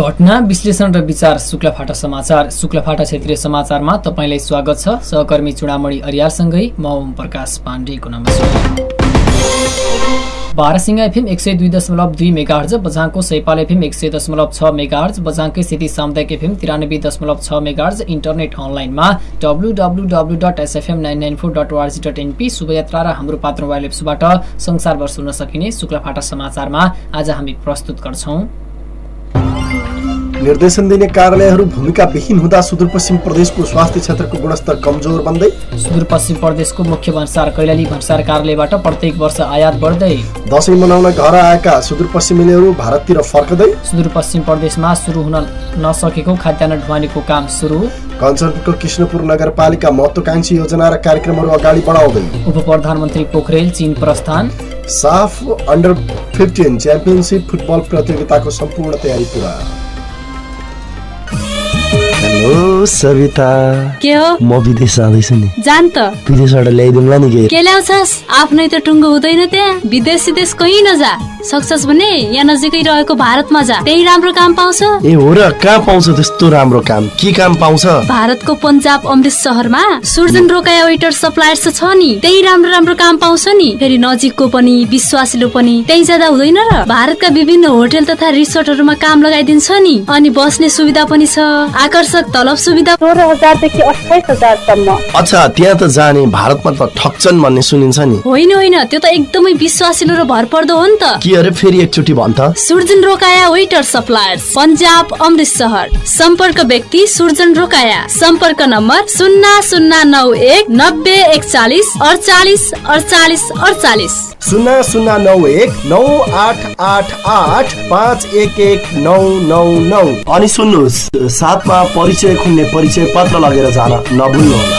घटना विश्लेषण र विचार शुक्लाफाटा समाचार। शुक्लाफाटा क्षेत्रीय समाचारमा तपाईलाई स्वागत छ। सहकर्मी चुडामणि अरियालसँगै म ओम प्रकाश पाण्डेको नमस्कार। बारासिंगा एफएम 102.2 मेगाहर्ज, बझाङको सैपाल एफएम 100.6 मेगाहर्ज, बझाङकै सेती सामुदायिक एफएम 93.6 मेगाहर्ज, इन्टरनेट अनलाइनमा www.sfm994.org.np शुभयात्रा र हाम्रो पात्र मोबाइल एप्सबाट संसारभर सुन्न सकिने शुक्लाफाटा समाचारमा आज हामी प्रस्तुत गर्छौं। निर्देशन दिने कार्यालयहरू भूमिका विहीन हुँदा सुदूरपश्चिम प्रदेशको स्वास्थ्य क्षेत्रको गुणस्तर कमजोर बन्दै। सुदूरपश्चिम प्रदेशको मुख्य भन्सार कैलाली भन्सार कार्यालयबाट प्रत्येक वर्ष आयात बढ्दै। दशैं मनाउन घर आएका सुदूरपश्चिमेलीहरू भारततिर फर्कदै। सुदूरपश्चिम प्रदेशमा सुरु हुन नसकेको खाद्यान्न ढुवानीको काम सुरु। कञ्चनपुरको कृष्णपुर नगरपालिका महत्वाकांक्षी योजना र कार्यक्रमहरू अगाडि बढाउँदै। उपप्रधानमन्त्री पोखरेल चीन प्रस्थान। साफ अन्डर 15 च्याम्पियनशिप फुटबल प्रतियोगिताको सम्पूर्ण तयारी पूरा। हेलो सविता, के हो? म विदेश जाँदैछु नि। जान त विदेशबाट ल्याइदिउँला नि। के ल्याउँछस्? आफ्नै त टुङ्गो हुँदैन त्यहाँ। विदेश कहीँ नजा, सक्छस् भने यहाँ नजिकै रहेको भारतमा जा, त्यही राम्रो काम पाउँछ। ए हो र, कहाँ पाउँछ त्यस्तो राम्रो काम? के काम पाउँछ? भारतको पन्जाब अमृतसरमा सुर्जन रोकाया वेटर सप्लायर्स छ नि, त्यही राम्रो काम पाउँछ नि। फेरि नजिकको पनि विश्वासिलो पनि, त्यही जाँदा हुँदैन र? भारतका विभिन्न होटल तथा रिसोर्टहरूमा काम लगाइदिन्छ नि। अनि बस्ने सुविधा पनि छ, आकर्षक तलब सुविधा 16,000 देखि 28,000 सम्म। अच्छा, त्यहाँ त जाने, भारतमा त ठक्छन् भन्ने सुनिन्छ नि। होइन, त्यो त एकदमै विश्वासिलो र भरपर्दो हो नि त। के अरे, फेरि एकचोटि भन् त। Surjan Rokaya waiter suppliers, Punjab Amritsar. सम्पर्क व्यक्ति सुर्जन रोकाया। सम्पर्क नम्बर 0091 90 41 48 48 48 0091 9888 511 999। अनि सुन्नुहोस्, साथमा परिचय खुल्ने परिचय पत्र लगेर जान नभुल्नुहोला।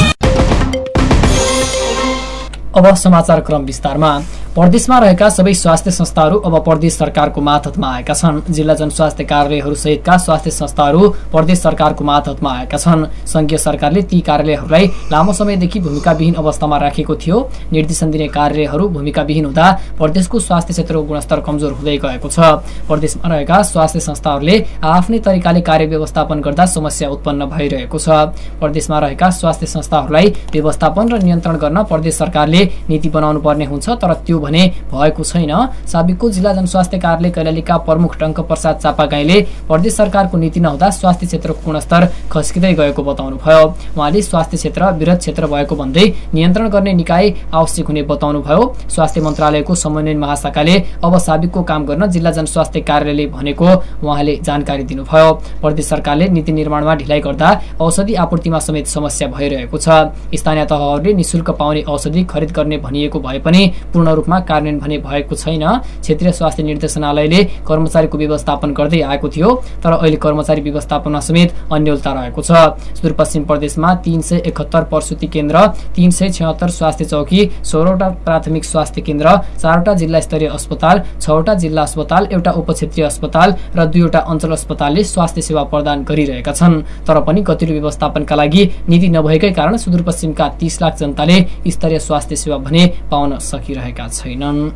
अब समाचार क्रम विस्तारमा। प्रदेशमा रहेका सबै स्वास्थ्य संस्थाहरू अब प्रदेश सरकारको मातहतमा आएका छन्। जिल्ला जनस्वास्थ्य कार्यालयहरू सहितका स्वास्थ्य संस्थाहरू प्रदेश सरकारको मातहतमा आएका छन्। संघीय सरकारले ती कार्यालयहरूलाई लामो समयदेखि भूमिकाविहीन अवस्थामा राखेको थियो। निर्देशन दिने कार्यालयहरू भूमिकाविहीन हुँदा प्रदेशको स्वास्थ्य क्षेत्रको गुणस्तर कमजोर हुँदै गएको छ। प्रदेशमा रहेका स्वास्थ्य संस्थाहरूले आफ्नै तरिकाले कार्य व्यवस्थापन गर्दा समस्या उत्पन्न भइरहेको छ। प्रदेशमा रहेका स्वास्थ्य संस्थाहरूलाई व्यवस्थापन र नियन्त्रण गर्न प्रदेश सरकारले नीति बनाउनु पर्ने हुन्छ, तर त्यो भने भएको छैन। साबिकको जिल्ला जनस्वास्थ्य कार्यालय कैलालीका प्रमुख टंक प्रसाद चापागाईले प्रदेश सरकारको नीति नहुँदा स्वास्थ्य क्षेत्रको गुणस्तर खस्किँदै गएको बताउनुभयो। उहाँले स्वास्थ्य क्षेत्र वृहत क्षेत्र भएको भन्दै नियन्त्रण गर्ने निकाय आवश्यक हुने बताउनुभयो। स्वास्थ्य मन्त्रालयको समन्वय महाशाखाले अब साबिकको काम गर्न जिल्ला जनस्वास्थ्य कार्यालयले भनेको उहाँले जानकारी दिनुभयो। प्रदेश सरकारले नीति निर्माणमा ढिलाइ गर्दा औषधि आपूर्तिमा समेत समस्या भइरहेको छ। स्थानीय तहहरूले निशुल्क पाउने औषधि खरिद गर्ने भनिएको भए पनि पूर्ण रूपमा कार्यान्वयन भने भएको छैन। क्षेत्रीय स्वास्थ्य निर्देशनालयले कर्मचारीको व्यवस्थापन गर्दै आएको थियो, तर अहिले कर्मचारी व्यवस्थापनमा समेत अन्योलता रहेको छ। सुदूरपश्चिम प्रदेशमा 371 प्रसुति केन्द्र, 376 स्वास्थ्य चौकी, 16वटा प्राथमिक स्वास्थ्य केन्द्र, 4वटा जिल्ला स्तरीय अस्पताल, 6वटा जिल्ला अस्पताल, एउटा उपक्षेत्रीय अस्पताल र 2वटा अञ्चल अस्पतालले स्वास्थ्य सेवा प्रदान गरिरहेका छन्। तर पनि गतिलो व्यवस्थापनका लागि नीति नभएकै कारण सुदूरपश्चिमका 30 लाख जनताले स्तरीय स्वास्थ्य सेवा भने पाउन सकिरहेका छैनन्।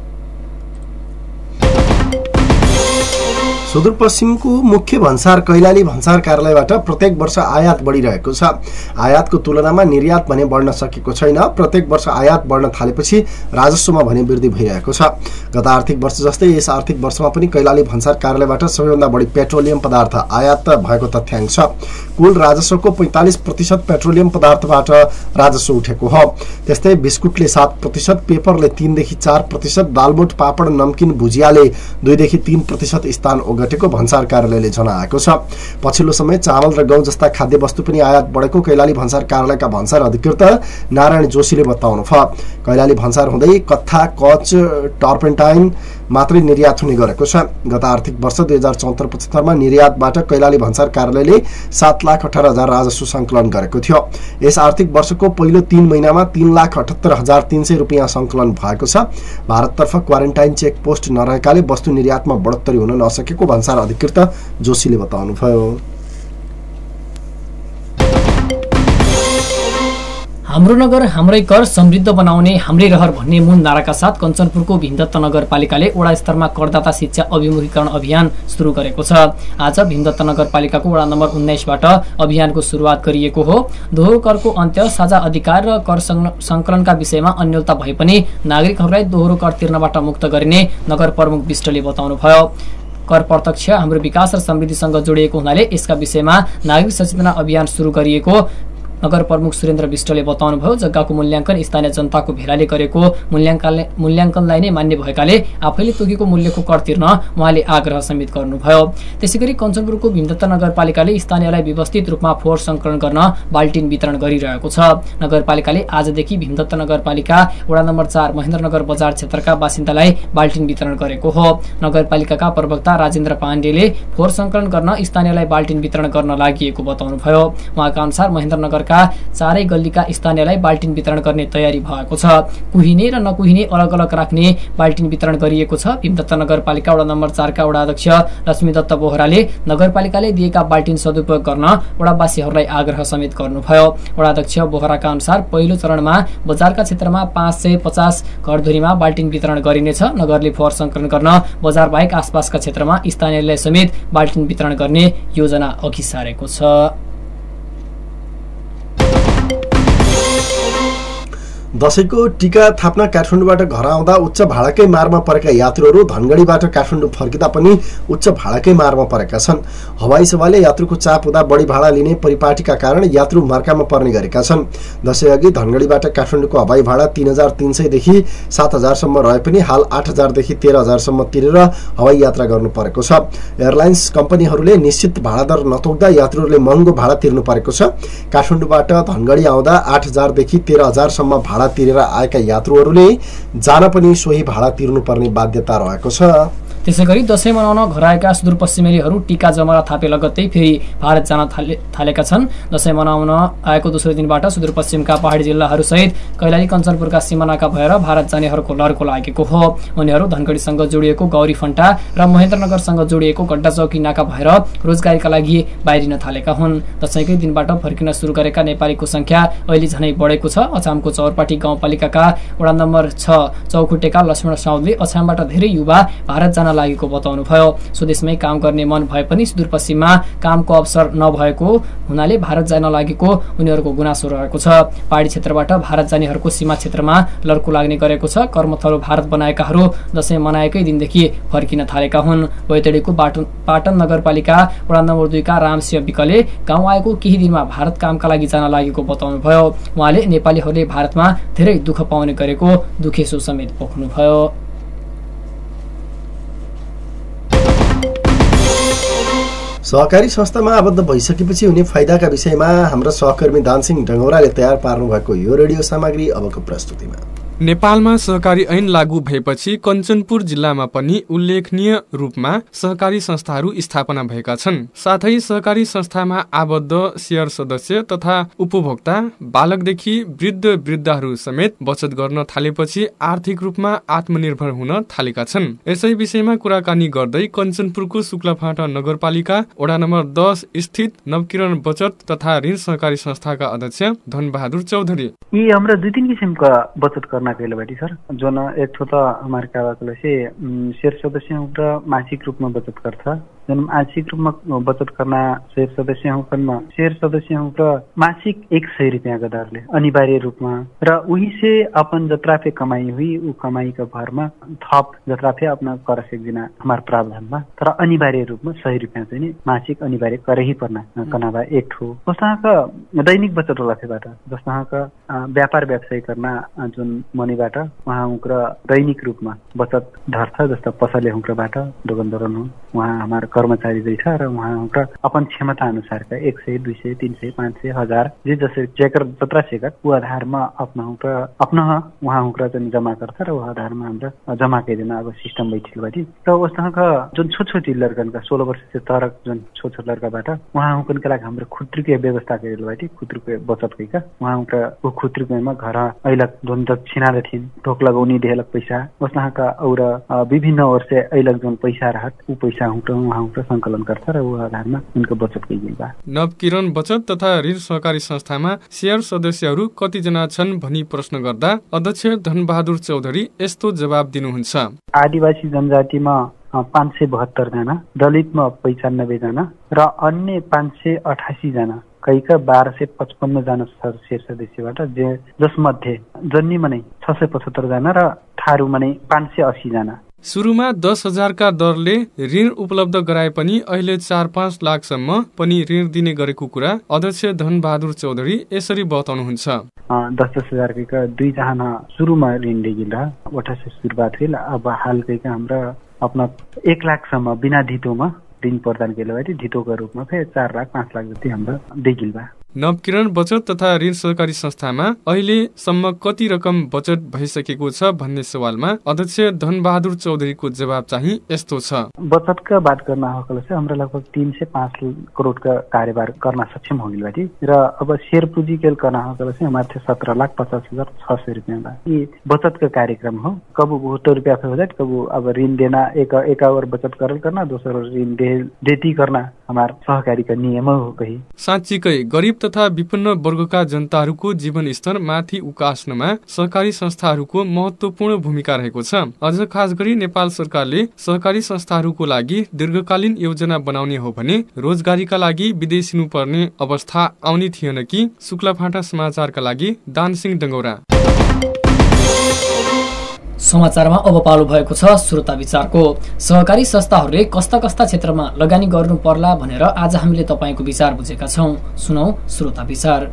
सुदूरपश्चिमको मुख्य भन्सार कैलाली भन्सार कार्यालयबाट प्रत्येक वर्ष आयात बढिरहेको छ। आयातको तुलनामा निर्यात भने बढ्न सकेको छैन। प्रत्येक वर्ष आयात बढ्न थालेपछि राजस्वमा भने वृद्धि भइरहेको छ। गत आर्थिक वर्ष जस्तै यस आर्थिक वर्षमा पनि कैलाली भन्सार कार्यालयबाट सबैभन्दा बढी पेट्रोलियम पदार्थ आयात भएको तथ्याङ्क छ। कुल राजस्वको 45% पेट्रोलियम पदार्थबाट राजस्व उठेको हो। त्यस्तै बिस्कुटले 7%, पेपरले 3 देखि 4%, दालबोट पापड नमकिन भुजियाले 2 देखि 3% स्थान ओगटेको भन्सार कार्यालयले जनाएको छ। पछिल्लो समय चामल र गहुँ जस्ता खाद्य वस्तु पनि आयात बढेको कैलाली भन्सार कार्यालयका भन्सार अधिकृत नारायण जोशीले बताउनुभयो। कैलाली भन्सार हुँदै कत्था, कच, टर्पेन्टाइन मात्रै निर्यात हुने गरेको छ। गत आर्थिक वर्ष 2074-75 निर्यातबाट कैलाली भन्सार कार्यालयले 7,18,000 राजस्व संकलन गरेको थियो। यस आर्थिक वर्षको पहिलो 3 महिनामा 3,78,300 रुपियाँ संकलन भएको छ। भारततर्फ क्वारेन्टाइन चेक पोस्ट नरहेकाले वस्तु निर्यातमा बढोत्तरी हुन नसकेको भन्सार अधिकृत जोशीले बताउनुभयो। हाम्रो नगर हाम्रै कर समृद्ध बनाउने हाम्रै रहर भन्ने मूल नाराका साथ कञ्चनपुरको भीमदत्त नगरपालिकाले वडा स्तरमा करदाता शिक्षा अभिमुखीकरण अभियान सुरु गरेको छ। आज भीमदत्त नगरपालिकाको वडा नम्बर 19बाट अभियानको सुरुवात गरिएको हो। दोहोरो करको अन्त्य, साझा अधिकार र कर संकलनका विषयमा अन्योलता भए पनि नागरिकहरूलाई दोहोरो कर तिर्नबाट मुक्त गरिने नगर प्रमुख विष्टले बताउनुभयो। कर प्रत्यक्ष हाम्रो विकास र समृद्धिसँग जोडिएको हुनाले यसका विषयमा नागरिक सचेतना अभियान सुरु गरिएको नगर प्रमुख सुरेन्द्र विष्टले बताउनुभयो। जग्गाको मूल्याङ्कन स्थानीय जनताको भेलाले गरेको मूल्याङ्कनलाई नै मान्य भएकाले आफैले तोकेको मूल्यको कर तिर्न उहाँले आग्रह समेत गर्नुभयो। त्यसैगरी कञ्चनपुरको भीमदत्त नगरपालिकाले स्थानीयलाई व्यवस्थित रूपमा फोहोर संकलन गर्न बाल्टिन वितरण गरिरहेको छ। नगरपालिकाले आजदेखि भीमदत्त नगरपालिका वडा नम्बर 4 महेन्द्रनगर बजार क्षेत्रका बासिन्दालाई बाल्टिन वितरण गरेको हो। नगरपालिकाका प्रवक्ता राजेन्द्र पाण्डेले फोहोर संकलन गर्न स्थानीयलाई बाल्टिन वितरण गर्न लागि बताउनुभयो। उहाँका अनुसार महेन्द्रनगरका चारै गल्लीका स्थानीयलाई बाल्टिन वितरण गर्ने तयारी भएको छ। कुहिने र नकुहिने अलग अलग राख्ने बाल्टिन वितरण गरिएको छ। भीमदत्त नगरपालिका वडा नम्बर 4 का वडा अध्यक्ष लक्ष्मीदत्त बोहराले नगरपालिकाले दिएका बाल्टिन सदुपयोग गर्न वडावासीहरूलाई आग्रह समेत गर्नुभयो। वडा अध्यक्ष बोहराका अनुसार पहिलो चरणमा बजारका क्षेत्रमा 550 घरधुरीमा बाल्टिन वितरण गरिनेछ। नगरले फोहोर संकलन गर्न बजार बाहेक आसपासका क्षेत्रमा स्थानीयलाई समेत बाल्टिन वितरण गर्ने योजना अघि सारेको छ। दशैंको टीका थाप्न काठमाडौँबाट घर आउँदा उच्च भाडाकै मारमा परेका यात्रुहरू धनगढीबाट काठमाडौँ फर्किँदा पनि उच्च भाडाकै मारमा परेका छन्। हवाई सेवाले यात्रुको चाप हुँदा बढी भाडा लिने परिपाटीका कारण यात्रु मर्कामा पर्ने गरेका छन्। दशैं अघि धनगढीबाट काठमाडौँको हवाई भाडा 3300 देखि 7000 सम्म रहे पनि हाल 8000 देखि 13000 सम्म तिरेर हवाई यात्रा गर्नु परेको छ। एयरलाइन्स कम्पनीहरूले निश्चित भाडा दर नतोक्दा यात्रुहरूले महँगो भाडा तिर्नु परेको छ। काठमाडौँबाट धनगढी आउँदा 8000 देखि 13000 सम्म भाडा तिरेर आएका यात्रुहरूले जान पनि सोही भाडा तिर्नुपर्ने बाध्यता रहेको छ। त्यसैगरी दशैं मनाउन घर आएका सुदूरपश्चिमेलीहरू टीका जमरा थापे लगत्तै फेरि भारत जान थालेका छन्। दशैं मनाउन आएको दोस्रो दिनबाट सुदूरपश्चिमका पहाडी जिल्लाहरू सहित कैलाली कञ्चनपुरका सिमानाका भएर भारत जानेहरूको लहरको लागेको हो। उनीहरू धनगढीसँग जोडिएको गौरी फन्टा र महेन्द्रनगरसँग जोडिएको गड्डा चौकी नाका भएर रोजगारीका लागि बाहिरिन थालेका हुन्। दशैंकै दिनबाट फर्किन सुरु गरेका नेपालीको संख्या अहिले झनै बढेको छ। अछामको चौरपाटी गाउँपालिकाका वडा नम्बर 6 चौखुटेका लक्ष्मण साउदले अछामबाट धेरै युवा भारत जान लागेको बताउनुभयो। स्वदेशमै काम गर्ने मन भए पनि सुदूरपश्चिममा कामको अवसर नभएको हुनाले भारत जान लागेको उनीहरूको गुनासो रहेको छ। पहाडी क्षेत्रबाट भारत जानेहरूको सीमा क्षेत्रमा लड्को लाग्ने गरेको छ। कर्मथलो भारत बनाएकाहरू दशैं मनाएकै दिनदेखि फर्किन थालेका हुन्। बैतडीको पाटन नगरपालिका वडा नम्बर 2 का रामसिंह विकले गाउँ आएको केही दिनमा भारत कामका लागि जान लागेको बताउनुभयो। उहाँले नेपालीहरूले भारतमा धेरै दुःख पाउने गरेको दुखेसो समेत पोख्नुभयो। सहकारी संस्थामा आबद्ध भइसकेपछि हुने फाइदाका विषयमा हाम्रा सहकर्मी दानसिंह डङ्गौराले तयार पार्नु भएको यो रेडियो सामग्री अबको प्रस्तुतिमा। नेपालमा सहकारी ऐन लागू भएपछि कञ्चनपुर जिल्लामा पनि उल्लेखनीय रूपमा सहकारी संस्थाहरू स्थापना भएका छन्। साथै सहकारी संस्थामा आबद्ध शेयर सदस्य तथा उपभोक्ता बालकदेखि वृद्ध वृद्धाहरू समेत बचत गर्न थालेपछि आर्थिक रूपमा आत्मनिर्भर हुन थालेका छन्। यसै विषयमा कुराकानी गर्दै कञ्चनपुरको शुक्लाफाँटा नगरपालिका वडा नम्बर 10 स्थित नवकिरण बचत तथा ऋण सहकारी संस्थाका अध्यक्ष धनबहादुर चौधरी ये हमरा 2-3 किसिम का बचत करना कैलबाटी सर जोन एक ठो त हमारे कावाकले से शेयर सदस्य हुँदा मासिक रूपमा बचत गर्छ। जन मासिक रूपमा बचत करना शेयर सदस्य हुँदा शेयर सदस्य हुँदा मासिक 100 रुपैयाँ का दरले अनिवार्य रूपमा र उही से अपन जत्राफे कमाई हुई उ कमाई का भरमा थप जत्राफे अपना कर सक्दिना हमार प्रावधानमा तर अनिवार्य रूपमा 100 रुपैयाँ चाहिँ मासिक अनिवार्य करही पर्ना कनाबा एक ठो जस्ताका दैनिक बचत लाफेबाट जस्ताका व्यापार व्यवसाय करना जुन मनीबाट उहाँ हुँक्र दैनिक रूपमा बचत धर्छ। जस्ता पसले हुँक्रबाट दोकानदारन उहाँ हाम्रो कर्मचारी दैछ र उहाँ हुँक्र अपन क्षमता अनुसारका 100 200 300 500 1000 जे जसरी जेकर जत्रा सेकर उ आधारमा अपना उहाँ हुँक्र चाहिँ जम्मा गर्छ र उ आधारमा हाम्रो जम्मा गरिदिन अब सिस्टम बैठिलबाटी र उस्ताका जुन छोटी लड्कनका 16 वर्ष से तरक जुन छोट लड्काबाट उहाँ हुँकनका लागि हाम्रो खुद्रीको व्यवस्था गरिलबाटी खुद्रीको बचत कैका उहाँ हुँक्र उ खुद्रीकोमा घर ऐलक जुन छिनाले थिइन ठोक लगाउने देहलक पैसा उस्ताका और विभिन्न वर्ष ऐलक जुन पैसा रहत उ पैसा हुँक्र उहाँ अमाउन्ट सङ्कलन गर्छ र ऊ आधारमा उनको बचत गइल बा। नवकिरण बचत तथा ऋण सहकारी संस्थामा शेयर सदस्यहरू कतिजना छन् भनी प्रश्न गर्दा अध्यक्ष धनबहादुर चौधरी यस्तो जवाब दिनुहुन्छ। आदिवासी जनजातिमा 572 जना, दलितमा 95 जना र अन्य 588 जना, कैका 1255 जना शेयर सदस्यबाट जसमध्ये जन्नीमा नै 675 जना र थारूमा नै 580 जना। सुरुमा 10,000 का दरले ऋण उपलब्ध गराए पनि अहिले 4-5 लाखसम्म पनि ऋण दिने गरेको कुरा अध्यक्ष धनबहादुर चौधरी यसरी बताउनुहुन्छ। 10,000 का 2 जना सुरुमा ऋण दिइल वटा से सुरुवात भेल। अब हालकैका हाम्रो अपना 1 लाखसम्म बिना धितोमा ऋण प्रदान केले भए धितोको रूपमा फेरि 4 लाख 5 लाख जति हाम्रो दिइल बा। नवकिरण बचत तथा ऋण सहकारी संस्थामा अहिलेसम्म कति रकम बचत भइसकेको छ भन्ने सवालमा अध्यक्ष धनबहादुर चौधरीको जवाब चाहिँ यस्तो छ। बचतका बात गर्न आएको चाहिँ हाम्रो लगभग 3 से 5 करोडका कारोबार गर्न सक्षम हो गइल र अब शेयर पुँजी केल गर्न आएको चाहिँ हमारे 17,50,600 रुपैयाँ बा। ये बचत का कार्यक्रम हो। कबू 72 रुपया हो जाए, कबू अब ऋण देना एक और बचत करना, दोस्रो ऋण देती करना हमार सहकारी का नियम हो। कही साँच्चीकै गरीब तथा विपन्न वर्गका जनताहरूको जीवन स्तर माथि उकास्नमा सहकारी संस्थाहरूको महत्वपूर्ण भूमिका रहेको छ। अझ खास गरी नेपाल सरकारले सहकारी संस्थाहरूको लागि दीर्घकालीन योजना बनाउने हो भने रोजगारीका लागि विदेशिनु पर्ने अवस्था आउने थिएन कि? शुक्लाफाटा समाचारका लागि दानसिंह डङ्गौरा। समाचारमा अब पालो भएको छ श्रोता विचारको। सहकारी संस्थाहरूले कस्ता कस्ता क्षेत्रमा लगानी गर्नु पर्ला भनेर आज हामीले तपाईको विचार बुझेका छौं। सुनौ श्रोता विचार।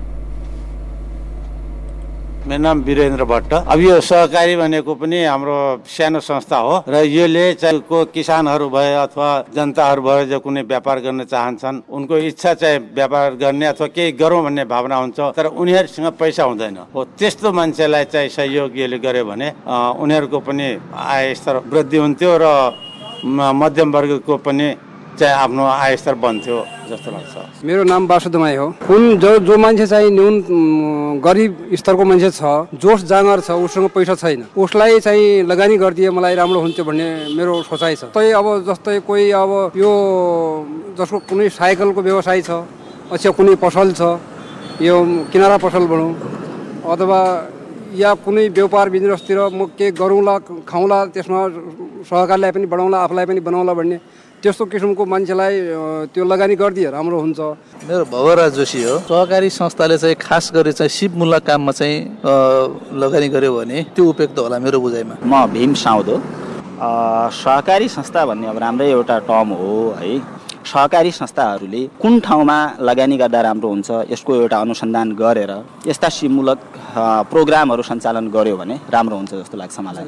मेरो नाम वीरेन्द्र भट्ट। अब यो सहकारी भनेको पनि हाम्रो सानो संस्था हो र यसले चाहिँ किसानहरू भए अथवा जनताहरू भए जो कुनै व्यापार गर्न चाहन्छन् उनको इच्छा चाहिँ व्यापार गर्ने अथवा केही गरौँ भन्ने भावना हुन्छ, तर उनीहरूसँग पैसा हुँदैन हो। त्यस्तो मान्छेलाई चाहिँ सहयोग यसले गर्यो भने उनीहरूको पनि आय स्तर वृद्धि हुन्थ्यो र मध्यम वर्गको पनि चाहिँ आफ्नो आय स्तर बन्थ्यो जस्तो लाग्छ। मेरो नाम वासुदमाई हो। जो मान्छे चाहिँ न्यून गरिब स्तरको मान्छे छ, जोस जाँगर छ, उसँग पैसा छैन, उसलाई चाहिँ लगानी गरिदिए मलाई राम्रो हुन्थ्यो भन्ने मेरो सोचाइ छ। तै अब जस्तै कोही अब यो जसको कुनै साइकलको व्यवसाय छ, अथवा कुनै पसल छ, यो किनारा पसल भनौँ, अथवा या कुनै व्यापार बिजनेसतिर म के गरौँला खाउँला, त्यसमा सहकारीलाई पनि बढाउँला आफूलाई पनि बनाउँला भन्ने त्यस्तो किसिमको मान्छेलाई त्यो लगानी गरिदिए राम्रो हुन्छ। मेरो भवराज जोशी हो। सहकारी संस्थाले चाहिँ खास गरी चाहिँ सिपमूलक काममा चाहिँ लगानी गर्यो भने त्यो उपयुक्त होला मेरो बुझाइमा। म भीम साउद हो। सहकारी संस्था भन्ने अब राम्रै एउटा टर्म हो है। सहकारी संस्थाहरूले कुन ठाउँमा लगानी गर्दा राम्रो हुन्छ यसको एउटा अनुसन्धान गरेर यस्ता सिपमूलक प्रोग्रामहरू सञ्चालन गर्यो भने राम्रो हुन्छ जस्तो लाग्छ मलाई।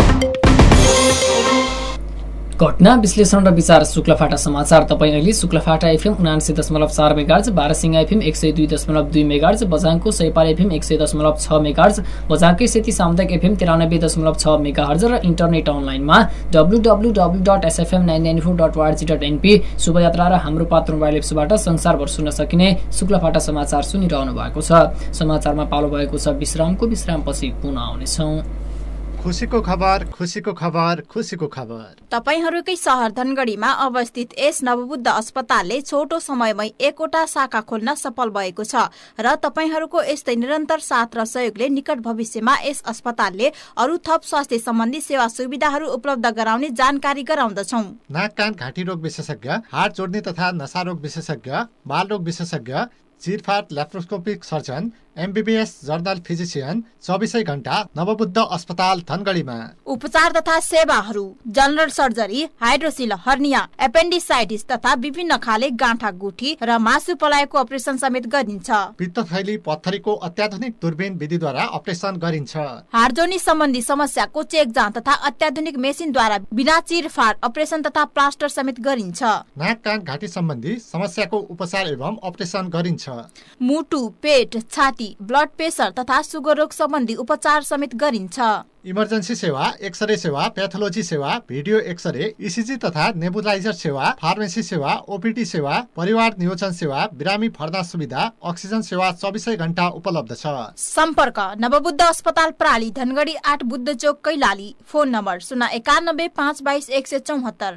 घटना विश्लेषण र विचार शुक्लाफाटा समाचार। तपाईं अहिले Shuklaphanta FM 79.4 megahertz, Barasinga FM 102.2 megahertz, बझाङको सयपाल एफएम 100.6 मेगाहर्ज, बझाङकै सेती सामुदायिक एफएम 93.6 मेगाहर्ज र इन्टरनेट अनलाइनमा www.sfm994.org.np शुभयात्रा र हाम्रो पात्र मोबाइल एप्सबाट संसारभर सुन्न सकिने शुक्लाफाटा समाचार सुनिरहनु भएको छ। समाचारमा पालो भएको छ विश्रामको। विश्रामपछि पुनः आउनेछौँ। खुसीको खबर, खुसीको खबर, खुसीको खबर। तपाईहरूकै शहर धनगढीमा अवस्थित यस नवबुद्ध अस्पतालले छोटो समयमै 1वटा शाखा खोल्न सफल भएको छ र तपाईहरूको यस्तै निरन्तर साथ र सहयोगले निकट भविष्यमा यस अस्पतालले अरू थप स्वास्थ्य सम्बन्धी सेवा सुविधाहरू उपलब्ध गराउने जानकारी गराउँदछौं। नाक कान घाँटी रोग विशेषज्ञ, हाड जोड्ने तथा नशा रोग विशेषज्ञ, बाल रोग विशेषज्ञ, चिरफाट laparoscopic surgeon, MBBS general physician 24 घण्टा नवबुद्ध अस्पताल धनगढीमा। उपचार तथा सेवाहरू general surgery, hydrocele, hernia, appendicitis तथा विभिन्न खाले गाँठा गुठी र मासु पलाएको अपरेसन समेत गरिन्छ। पित्तथैली पत्थरीको अत्याधुनिक दूरबीन विधिद्वारा अपरेसन गरिन्छ। हाडजोर्नी सम्बन्धी समस्याको चेक जाँच तथा अत्याधुनिक मेसिनद्वारा बिना चिरफाड अपरेसन तथा प्लास्टर समेत गरिन्छ। नाक कान घाँटी सम्बन्धी समस्याको उपचार एवं अपरेसन गरिन्छ। मुटु, पेट, छाती, ब्लड प्रेसर तथा सुगर रोग सम्बन्धी उपचार समेत गरिन्छ। इमर्जेन्सी सेवा, एक्सरे सेवा, प्याथोलोजी सेवा, भिडियो एक्सरे, इसिजी तथा नेबुलाइजर सेवा, फार्मेसी सेवा, ओपीडी सेवा, परिवार नियोजन सेवा, बिरामी भर्ना सुविधा, अक्सिजन सेवा 24 घण्टा उपलब्ध छ। सम्पर्क नवबुद्ध अस्पताल प्राली, धनगढी 8, बुद्ध चोक, कैलाली। Phone number 091 522 174।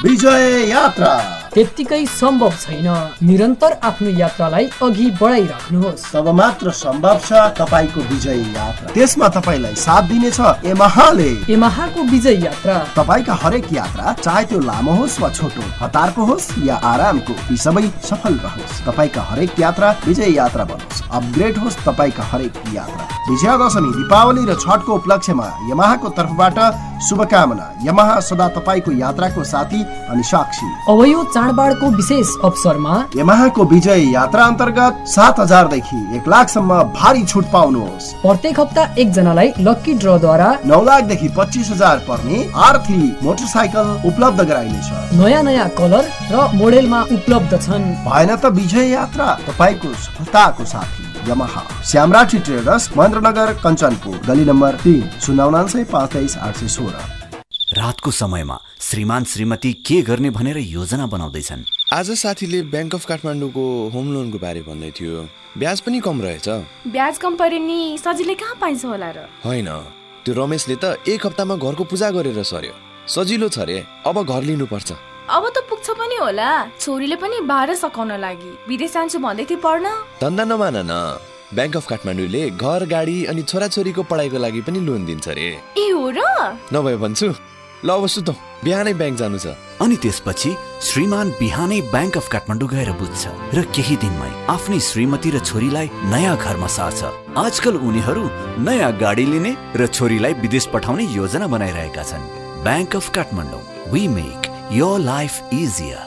विजय यात्रा त्यत्तिकै सम्भव छैन। निरन्तर आफ्नो यात्रालाई अघि बढाइराख्नुहोस्, तब मात्र सम्भव छ तपाईको विजय यात्रा। त्यसमा तपाईलाई साथ दिनेछ यमाहाले। यमाहाको विजय यात्रा तपाईका हरेक यात्रा, चाहे त्यो लामो होस् वा छोटो, हतारको होस् या आरामको, यी सबै सफल रहोस्। तपाईका हरेक यात्रा विजय यात्रा बनोस्, अपग्रेड होस् तपाईका हरेक यात्रा। विजयादशमी, दीपावली र छठको उपलक्ष्यमा यमाहाको तर्फबाट शुभकामना। यमाहा सदा तपाईको यात्राको साथी अनि साक्षी। अब यो चाडबाडको विशेष अवसरमा यमाहाको विजय यात्रा अन्तर्गत 7,000 देखि 1 लाख सम्म भारी छुट पाउनुहोस्। प्रत्येक हप्ता एकजनालाई लकी ड्रद्वारा 9 लाख देखि 25,000 पर्ने R3 मोटरसाइकल उपलब्ध गराइनेछ। नयाँ कलर र मोडेलमा उपलब्ध छन्। भएन त विजय यात्रा तपाईको सफलताको साथी यमाहा। श्यामराठी ट्रेडर्स, महेन्द्रनगर, कञ्चनपुर, गली नम्बर 3, 099 523 816। रातको समयमा श्रीमान श्रीमती के गर्ने भनेर योजना बनाउँदैछन्। आज साथीले ब्याङ्क अफ काठमाडौँको होम लोनको बारे भन्दै थियो। ब्याज पनि कम रहेछ। ब्याज कम परे नि सजिलै कहाँ पाइन्छ होला र? होइन, त्यो रमेशले त 1 हप्तामा घरको पूजा गरेर सर्यो। सजिलो छ रे, अब घर लिनुपर्छ। अब त पुग्छ पनि होला। छोरीले पनि बाह्र सकाउन लागि विदेश जान्छु भन्दै थियो पढ्न। धन्दा नमान न, ब्याङ्क अफ काठमाडौँले घर, गाडी अनि छोराछोरीको पढाइको लागि पनि लोन दिन्छ रे। ए हो र? नभए भन्छु। ल अब सुतौ, बिहानै ब्याङ्क जानु छ। अनि त्यसपछि श्रीमान बिहानै ब्याङ्क अफ काठमाडौँ गएर बुझ्छ र केही दिनमै आफ्नै श्रीमती र छोरीलाई नयाँ घरमा सार्छ। आजकल उनीहरू नयाँ गाडी लिने र छोरीलाई विदेश पठाउने योजना बनाइरहेका छन्। Bank of Kathmandu, we make your life easier.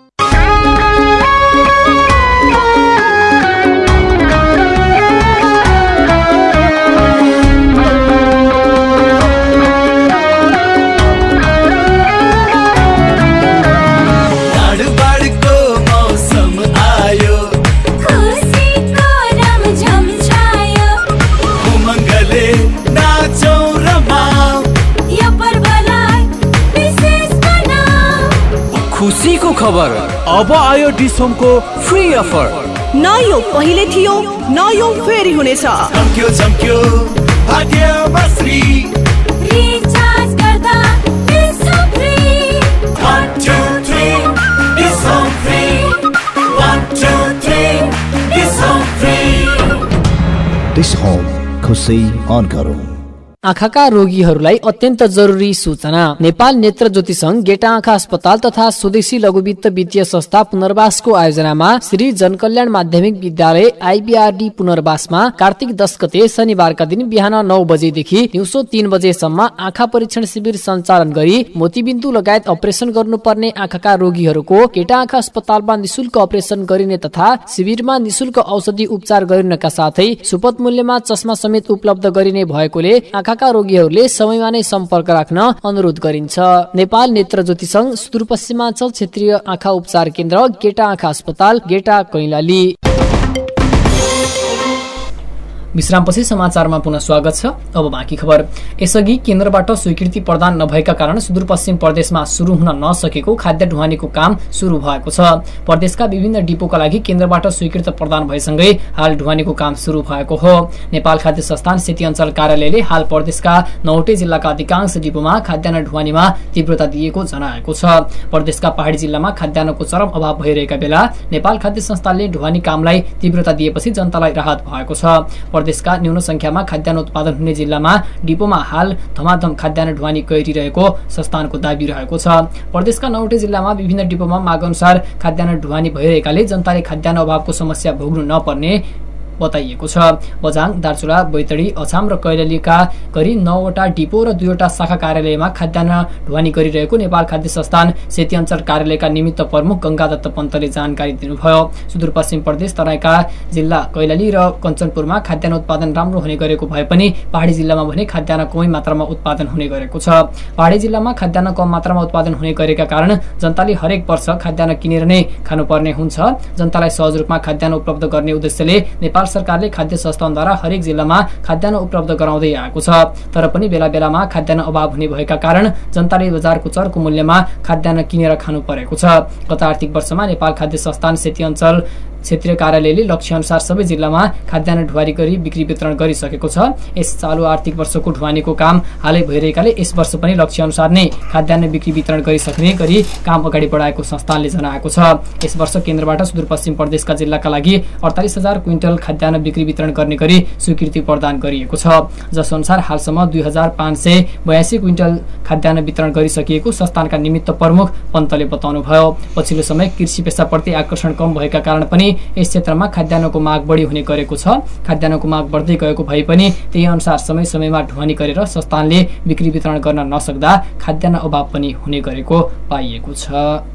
खुसीको खबर अब आयो डिश होमको फ्री अफर। न यो पहिले थियो न यो फेरि हुनेछ। झम्क्यो झम्क्यो भाग्यमा श्री, रिचार्ज गर्दा dish home free. 1 2 3 dish home free, 1 2 3 dish home free. Dish home, खुसी अन गरौँ। आँखाका रोगीहरूलाई अत्यन्त जरुरी सूचना। नेपाल नेत्र ज्योति संघ, गेटा आँखा अस्पताल तथा स्वदेशी लघुवित्त वित्तीय संस्था पुनर्वासको आयोजनामा श्री जनकल्याण माध्यमिक विद्यालय IBRD पुनर्वासमा कार्तिक 10 गते शनिबारका दिन बिहान 9 बजेदेखि दिउँसो 3 बजेसम्म आँखा परीक्षण शिविर सञ्चालन गरी मोतीबिन्दु लगायत अपरेसन गर्नुपर्ने आँखाका रोगीहरूको गेटा आँखा अस्पतालमा निशुल्क अपरेसन गरिने तथा शिविरमा निशुल्क औषधि उपचार गरिनका साथै सुपथ मूल्यमा चस्मा समेत उपलब्ध गरिने भएकोले आँखाका रोगीहरूले समयमा नै सम्पर्क राख्न अनुरोध गरिन्छ। नेपाल नेत्र ज्योति संघ, सुदूरपश्चिमाञ्चल क्षेत्रीय आँखा उपचार केन्द्र, गेटा आँखा अस्पताल, गेटा, कैलाली। विश्रामपछि समाचारमा पुनः स्वागत छ। अब बाँकी खबर। यसअघि केन्द्रबाट स्वीकृति प्रदान नभएका कारण सुदूरपश्चिम प्रदेशमा शुरू हुन नसकेको खाद्य ढुवानीको काम शुरू भएको छ। प्रदेशका विभिन्न डिपोका लागि केन्द्रबाट स्वीकृति प्रदान भएसँगै हाल ढुवानीको काम शुरू भएको हो। नेपाल खाद्य संस्थान सेती अञ्चल कार्यालयले हाल प्रदेशका 9वटै जिल्लाका अधिकांश डिपोमा खाद्यान्न ढुवानीमा तीव्रता दिएको जनाएको छ। प्रदेशका पहाडी जिल्लामा खाद्यान्नको चरम अभाव भइरहेका बेला नेपाल खाद्य संस्थानले ढुवानी कामलाई तीव्रता दिएपछि जनतालाई राहत भएको छ। प्रदेशका न्यून संख्यामा खाद्यान्न उत्पादन हुने जिल्लामा डिपोमा हाल धमाधम खाद्यान्न ढुवानी गरिरहेको संस्थानको दाबी रहेको छ। प्रदेशका 9वटै जिल्लामा विभिन्न डिपोमा माग अनुसार खाद्यान्न ढुवानी भइरहेकाले जनताले खाद्यान्न अभावको समस्या भोग्नु नपर्ने बताइएको छ। बझाङ, दार्चुला, बैतडी, अछाम र कैलालीका गरी 9वटा डिपो र 2वटा शाखा कार्यालयमा खाद्यान्न ढुवानी गरिरहेको नेपाल खाद्य संस्थान सेती अञ्चल कार्यालयका निमित्त प्रमुख गंगादत्त पन्तले जानकारी दिनुभयो। सुदूरपश्चिम प्रदेश तराईका जिल्ला कैलाली र कञ्चनपुरमा खाद्यान्न उत्पादन राम्रो हुने गरेको भए पनि पहाडी जिल्लामा भने खाद्यान्न कमै मात्रामा उत्पादन हुने गरेको छ। पहाडी जिल्लामा खाद्यान्न कम मात्रामा उत्पादन हुने गरेका कारण जनताले हरेक वर्ष खाद्यान्न किनेर नै खानुपर्ने हुन्छ। जनतालाई सहज रूपमा खाद्यान्न उपलब्ध गर्ने उद्देश्यले नेपाल सरकारले खाद्य संस्थानद्वारा हरेक जिल्लामा खाद्यान्न उपलब्ध गराउँदै आएको छ। तर पनि बेला बेलामा खाद्यान्न अभाव हुने भएका कारण जनताले बजारको चर्को मूल्यमा खाद्यान्न किनेर खानु परेको छ। गत आर्थिक वर्षमा नेपाल खाद्य संस्थान सेती अञ्चल क्षेत्रीय कार्यालयले लक्ष्य अनुसार सबै जिल्लामा खाद्यान्न ढुवानी गरी बिक्री वितरण गरिसकेको छ। यस चालु आर्थिक वर्षको ढुवानीको काम हालै भइरहेकाले यस वर्ष पनि लक्ष्य अनुसार नै खाद्यान्न बिक्री वितरण गरिसक्ने गरी काम अगाडि बढाएको संस्थानले जनाएको छ। यस वर्ष केन्द्रबाट सुदूरपश्चिम प्रदेशका जिल्लाका लागि 48,000 क्विन्टल खाद्यान्न बिक्री वितरण गर्ने गरी स्वीकृति प्रदान गरिएको छ। जसअनुसार हालसम्म 2,582 क्विन्टल खाद्यान्न वितरण गरिसकिएको संस्थानका निमित्त प्रमुख पन्तले बताउनुभयो। पछिल्लो समय कृषि पेशाप्रति आकर्षण कम भएका कारण पनि यस क्षेत्रमा खाद्यान्नको माग बढी हुने गरेको छ। खाद्यान्नको माग बढ्दै गएको भए पनि त्यही अनुसार समय समयमा ढुवानी गरेर संस्थानले बिक्री वितरण गर्न नसक्दा खाद्यान्न अभाव पनि हुने गरेको पाइएको छ।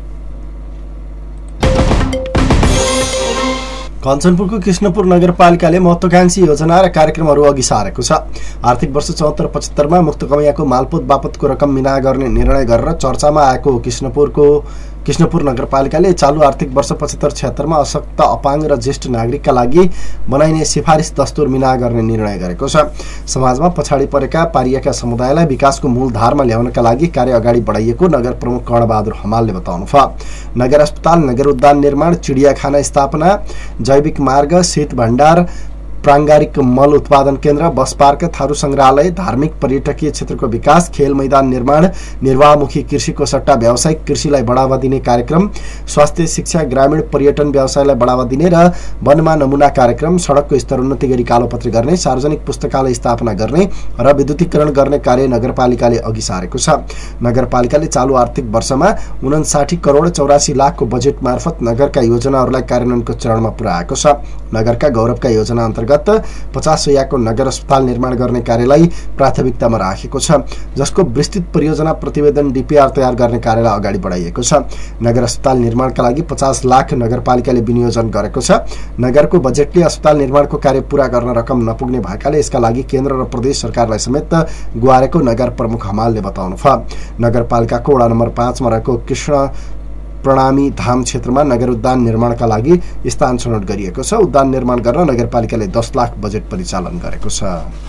कञ्चनपुरको कृष्णपुर नगरपालिकाले महत्वाकांक्षी योजना र कार्यक्रमहरू अघि सारेको छ। आर्थिक वर्ष 74-75 मा मुक्त कमाइएको मालपोत बापतको रकम मिना गर्ने निर्णय गरेर चर्चामा आएको कृष्णपुर नगरपालिकाले चालु आर्थिक वर्ष 75-76 मा अशक्त, अपाङ्ग र ज्येष्ठ नागरिकका लागि बनाइने सिफारिस दस्तुर मिना गर्ने निर्णय गरेको छ। समाजमा पछाडि परेका पारिएका समुदायलाई विकासको मूलधारमा ल्याउनका लागि कार्य अगाडि बढाइएको नगर प्रमुख कर्णबहादुर हमालले बताउनुभयो। नगर अस्पताल, नगर उद्यान निर्माण, चिडियाखाना स्थापना, जैविक मार्ग, शीत भण्डार, प्राङ्गारिक मल उत्पादन केन्द्र, बस पार्क, थारू संग्रहालय, धार्मिक पर्यटकीय क्षेत्रको विकास, खेल मैदान निर्माण, निर्वाहमुखी कृषिको सट्टा व्यावसायिक कृषिलाई बढ़ावा दिने कार्यक्रम, स्वास्थ्य, शिक्षा, ग्रामीण पर्यटन व्यवसायलाई बढ़ावा दिने र वनमा नमूना कार्यक्रम, सड़कको स्तरोन्नति गरी कालोपत्री गर्ने, सार्वजनिक पुस्तकालय स्थापना गर्ने र विद्युतीकरण गर्ने कार्य नगरपालिकाले अघि सारेको छ। नगरपालिकाले चालु आर्थिक वर्षमा 59 करोड 84 लाखको बजेट मार्फत नगरका योजनाहरूलाई कार्यान्वयनको चरणमा पुर्याएको छ। नगरका गौरवका योजना अन्तर्गत 50 शय्याको नगर अस्पताल निर्माण गर्ने कार्यलाई प्राथमिकतामा राखेको छ, जसको विस्तृत परियोजना प्रतिवेदन डीपीआर तयार गर्ने कार्यलाई अगाडि बढाइएको छ। नगर अस्पताल निर्माणका लागि 50 लाख नगरपालिकाले विनियोजन गरेको छ। नगरको बजेटले अस्पताल निर्माणको कार्य पूरा गर्न रकम नपुग्ने भएकाले यसका लागि केन्द्र र प्रदेश सरकारलाई समेत गुहारेको नगर प्रमुख हमालले बताउनुभयो। नगरपालिकाको वडा नम्बर 5 मा रहेको कृष्ण प्रणामी धाम क्षेत्रमा नगर उद्यान निर्माणका लागि स्थान छनौट गरिएको छ। उद्यान निर्माण गर्न नगरपालिकाले 10 लाख बजेट परिचालन गरेको छ।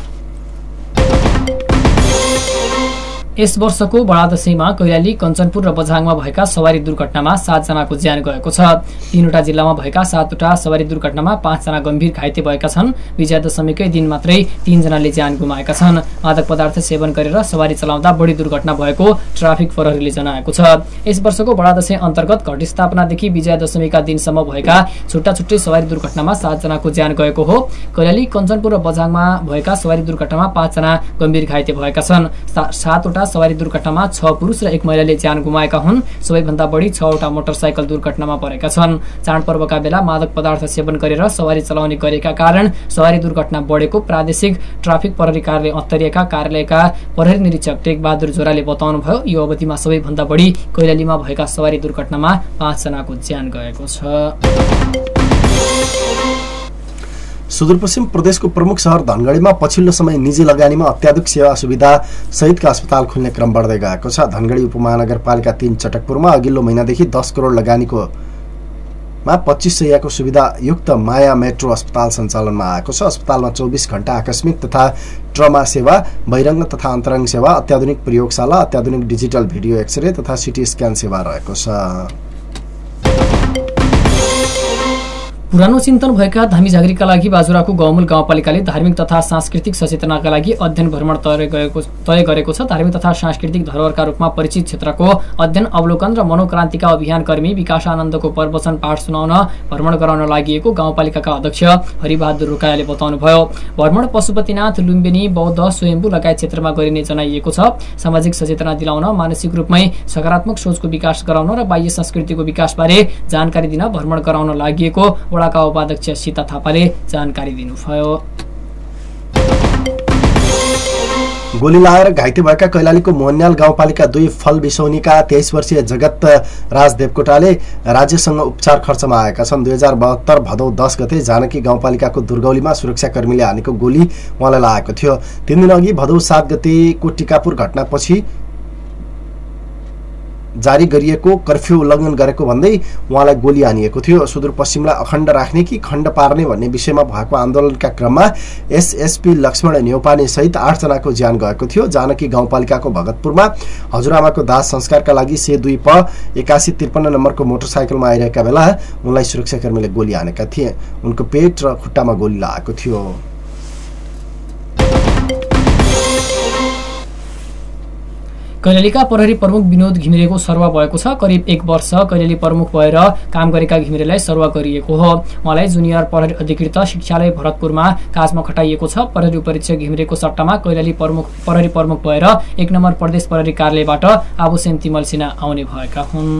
यस वर्षको बडा दशैंमा कैलाली, कञ्चनपुर र बझाङमा भएका सवारी दुर्घटनामा 7 जनाको ज्यान गएको छ। 3वटा जिल्लामा भएका 7वटा सवारी दुर्घटनामा 5 जना गम्भीर घाइते भएका छन्। विजया दशमीकै दिन मात्रै 3 जनाले ज्यान गुमाएका छन्। मादक पदार्थ सेवन गरेर सवारी चलाउँदा बढी दुर्घटना भएको ट्राफिक प्रहरीले जनाएको छ। यस वर्षको बडा दशैं अन्तर्गत घटस्थापनादेखि विजया दशमीका दिनसम्म भएका छुट्टा-छुट्टै सवारी दुर्घटनामा 7 जनाको ज्यान गएको हो। कैलाली, कञ्चनपुर र बझाङमा भएका सवारी दुर्घटनामा 5 जना गम्भीर घाइते भएका छन्। 7वटा सवारी दुर्घटनामा 6 पुरुष र 1 महिलाले ज्यान गुमाएका हुन्। सबैभन्दा बढी 6वटा मोटरसाइकल दुर्घटनामा परेका छन्। चाडपर्वका बेला मादक पदार्थ सेवन गरेर सवारी चलाउने गरेका कारण सवारी दुर्घटना बढेको प्रादेशिक ट्राफिक प्रहरी कार्यालय अन्तरियाका कार्यालयका प्रहरी निरीक्षक टेकबहादुर जोराले बताउनुभयो। यो अवधिमा सबैभन्दा बढी कैलालीमा भएका सवारी दुर्घटनामा 5 जनाको ज्यान गएको छ। सुदूरपश्चिम प्रदेशको प्रमुख शहर धनगढीमा पछिल्लो समय निजी लगानीमा अत्याधुनिक सेवा सुविधा सहितका अस्पताल खुल्ने क्रम बढ्दै गएको छ। धनगढी उपमहानगरपालिका 3 चटकपुरमा अघिल्लो महिनादेखि 10 करोड लगानीको 25 शय्याको सुविधा युक्त माया मेट्रो अस्पताल सञ्चालनमा आएको छ। अस्पतालमा 24 घण्टा आकस्मिक तथा ट्रमा सेवा, बहिरङ्ग तथा अन्तरङ्ग सेवा, अत्याधुनिक प्रयोगशाला, अत्याधुनिक डिजिटल भिडियो एक्सरे तथा सिटी स्क्यान सेवा रहेको छ। पुरानो चिन्तन भएका धामी झाँक्रीका लागि बाजुराको गौमूल गाउँपालिकाले धार्मिक तथा सांस्कृतिक सचेतनाका लागि अध्ययन भ्रमण तय गरेको छ। धार्मिक तथा सांस्कृतिक धरोहरका रूपमा परिचित क्षेत्रको अध्ययन, अवलोकन र मनोक्रान्तिका अभियानकर्मी विकास आनन्दको प्रवचन पाठ सुनाउन भ्रमण गराउन लागि गाउँपालिकाका अध्यक्ष हरिबहादुर रोकायाले बताउनुभयो। भ्रमण पशुपतिनाथ, लुम्बिनी, बौद्ध, स्वयम्भू लगायत क्षेत्रमा गरिने जनाइएको छ। सामाजिक सचेतना दिलाउन, मानसिक रूपमै सकारात्मक सोचको विकास गराउन र बाह्य संस्कृतिको विकासबारे जानकारी दिन भ्रमण गराउन लागि वडाका उपाध्यक्ष सीता थापाले जानकारी दिनुभयो। गोली लागेर घाइते भएका कैलालीको मोहन्याल गाउँपालिका 2 फल बिसौनीका 23 वर्षीय जगत राज देवकोटाले राज्यसँग उपचार खर्चमा आएका छन्। 2072 भदौ 10 गते जानकी गाउँपालिकाको दुर्गौलीमा सुरक्षाकर्मीले हानेको गोली उहाँलाई लागेको थियो। 3 दिन अघि भदौ 7 गतेको टिकापुर घटनापछि जारी गरिएको कर्फ्यू उल्लङ्घन गरेको भन्दै उहाँलाई गोली हानिएको थियो। सुदूरपश्चिमलाई अखण्ड राख्ने कि खण्ड पार्ने भन्ने विषयमा भएको आन्दोलनका क्रममा एसएसपी लक्ष्मण न्यौपाने सहित 8 जनाको ज्यान गएको थियो। जानकी गाउँपालिकाको भगतपुरमा हजुरआमाको दाह संस्कारका लागि C2 प 8153 नम्बरको मोटरसाइकलमा आइरहेका बेला उनलाई सुरक्षाकर्मीले गोली हानेका थिए। उनको पेट र खुट्टामा गोली लागेको थियो। कैलालीका प्रहरी प्रमुख विनोद घिमिरेको सरुवा भएको छ। करिब 1 वर्ष कैलाली प्रमुख भएर काम गरेका घिमिरेलाई सरुवा गरिएको हो। उहाँलाई जुनियर प्रहरी अधिकृत शिक्षालय भरतपुरमा काजमा खटाइएको छ। प्रहरी उपरीक्षक घिमिरेको सट्टामा कैलाली प्रहरी प्रमुख भएर 1 नम्बर प्रदेश प्रहरी कार्यालयबाट आबुसेन तिमल सिन्हा आउने भएका हुन्।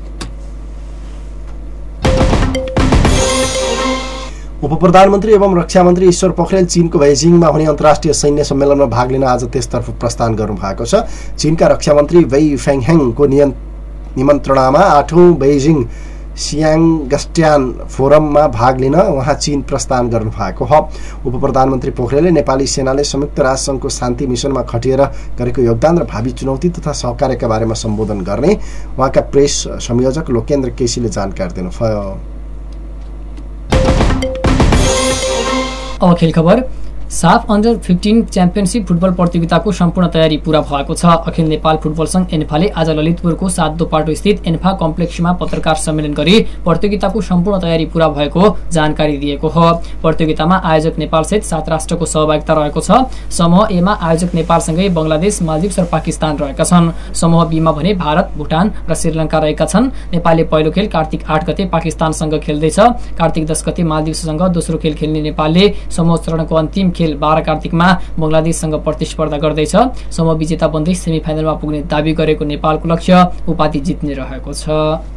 उपप्रधानमन्त्री एवं रक्षा मन्त्री ईश्वर पोखरेल चीनको बेजिङमा हुने अन्तर्राष्ट्रिय सैन्य सम्मेलनमा भाग लिन आज त्यसतर्फ प्रस्थान गर्नु भएको छ। चीनका रक्षा मन्त्री वेई फेङहेङको निमन्त्रणामा 8औं बेजिङ सियाङगस्ट्यान फोरममा भाग लिन उहाँ चीन प्रस्थान गर्नु भएको हो। उपप्रधानमन्त्री पोखरेलले नेपाली सेनाले संयुक्त राष्ट्रसङ्घको शान्ति मिसनमा खटिएर गरेको योगदान र भावी चुनौती तथा सहकार्यका बारेमा सम्बोधन गर्ने उहाँका प्रेस संयोजक लोकेन्द्र केसीले जानकारी दिनुभयो। अब खेल खबर। साफ अन्डर 15 च्याम्पियनशिप फुटबल प्रतियोगिताको सम्पूर्ण तयारी पूरा भएको छ। अखिल नेपाल फुटबल संघ एन्फाले आज ललितपुरको 7 दोपाटो स्थित एन्फा कम्प्लेक्समा पत्रकार सम्मेलन गरी प्रतियोगिताको सम्पूर्ण तयारी पूरा भएको जानकारी दिएको हो। प्रतियोगितामा आयोजक नेपाल सहित 7 राष्ट्रको सहभागिता रहेको छ। समूह ए मा आयोजक नेपालसँगै बंगलादेश, मालदिव्स र पाकिस्तान रहेका छन्। समूह बी मा भने भारत, भुटान र श्रीलङ्का रहेका छन्। नेपालले पहिलो खेल कार्तिक 8 गते पाकिस्तानसँग खेल्दैछ। कार्तिक 10 गते मालदिव्ससँग दोस्रो खेल खेल्ने नेपालले समूह चरणको अन्तिम खेल 12 कार्तिकमा बंगलादेशसँग प्रतिस्पर्धा गर्दैछ। समूह विजेता बन्दै सेमिफाइनलमा पुग्ने दावी गरेको नेपालको लक्ष्य उपाधि जित्ने रहेको छ।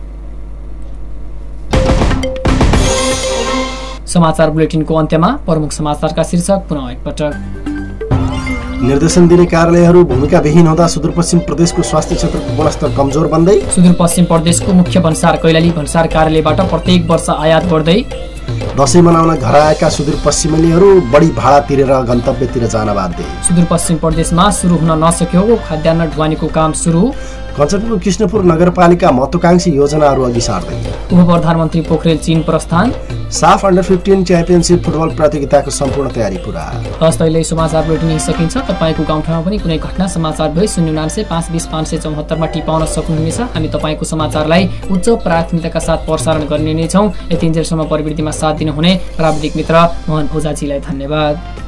समाचार बुलेटिनको अन्त्यमा प्रमुख समाचारका शीर्षक पुनः एकपटक। निर्देशन दिने कार्यालयहरू भूमिकाविहीन हुँदा सुदूरपश्चिम प्रदेशको स्वास्थ्य क्षेत्रको गुणस्तर कमजोर बन्दै। सुदूरपश्चिम प्रदेशको मुख्य भन्सार कैलाली भन्सार कार्यालयबाट प्रत्येक वर्ष आयात बढ्दै। दशैं मनाउन घर आएका सुदूरपश्चिमेलीहरू बढी भाडा तिरेर गन्तव्यतिर जान बाध्य। सुदूरपश्चिम प्रदेशमा सुरु हुन नसकेको खाद्यान्न ढुवानीको काम सुरु। कञ्चनपुर कृष्णपुर नगरपालिका महत्वाकांक्षी योजनाहरू अघि सार्दै। उपप्रधानमन्त्री पोखरेल चीन प्रस्थान। साफ अन्डर 15 च्याम्पियनशिप फुटबल प्रतियोगिताको सम्पूर्ण तयारी पूरा। हस्, अहिले समाचार बुलेटिन सकिन्छ। तपाईको गाउँठाउँमा पनि कुनै घटना समाचार भए 099 520 574 मा टिपाउन सक्नुहुनेछ। हामी तपाईको समाचारलाई उच्च प्राथमिकताका साथ प्रसारण गर्ने नै छौं। यतिन्जेलसम्म प्रविधिमा साथ दिनुहुने प्राविधिक मित्र मोहन ओझाजीलाई धन्यवाद।